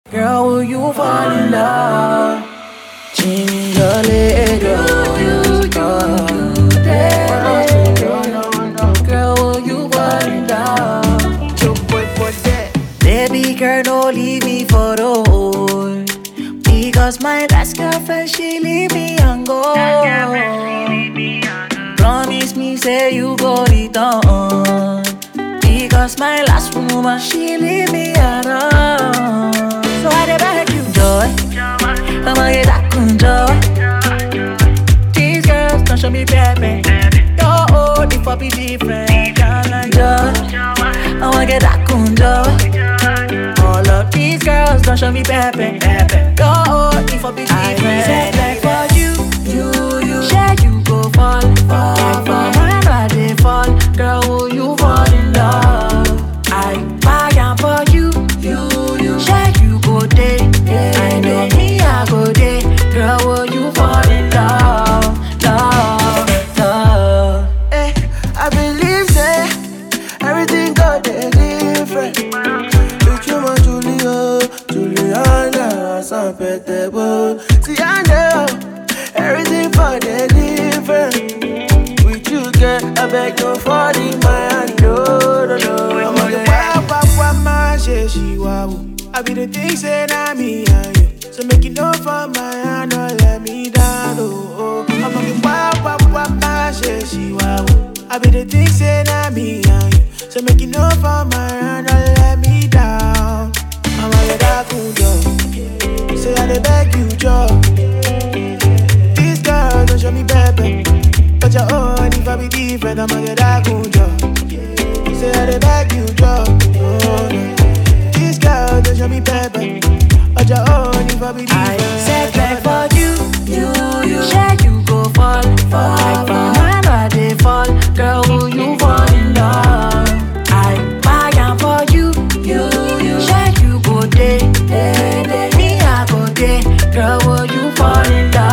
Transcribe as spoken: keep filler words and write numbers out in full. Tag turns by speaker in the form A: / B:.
A: Girl, will you fall in love? Jingle girl, you fall. Girl, will you fall in love?
B: Your boy for that.
A: Baby girl, don't leave me for the whole. Because my last girlfriend, she leave me and go. Promise me, say you go return. Because my last woman, she leave me alone. So I dey beg you, joy, I'ma get that kun joy. These girls don't show me baby. Your old if I be different. Joy, I'ma get that kun joy. All of these girls don't show me baby. Your old if I be different. I said like for you, you, you, share you go fall, fall, fall. When I dey fall, girl, will you fall in love? I buy am for you, you, you, share you go day. I know me, I go day. Girl, will you fall in love, love, love?
B: Eh, I believe that everything got there different. With you, my Julia, Juliana, some petable. See, I know everything for the different. With you, girl, I beg no for the man. No, no, no. I'm on the wild, wild, wild, man, she, she, wow. I be the things that I me and you. So make it know for my hand, don't let me down. Oh, oh. I'm on the wild, wild, wild, man, she, she, wow. I be the things that I me and you. So make it know for my hand, don't let me down. I'm on the dark window. Say I dey beg you, Joe. These girls don't show me baby. But your own if I be different, I'm on the dark window. Say I dey beg you, Joe. Oh, no. These girls don't show me baby. But your own if I be different.
A: I said like for you, you, you, share you go fall, fall, fall. When I dey fall, girl, will you fall in love? I buy am for you, you, you, share you go day, day, day. Me I go day, girl, will you fall in love?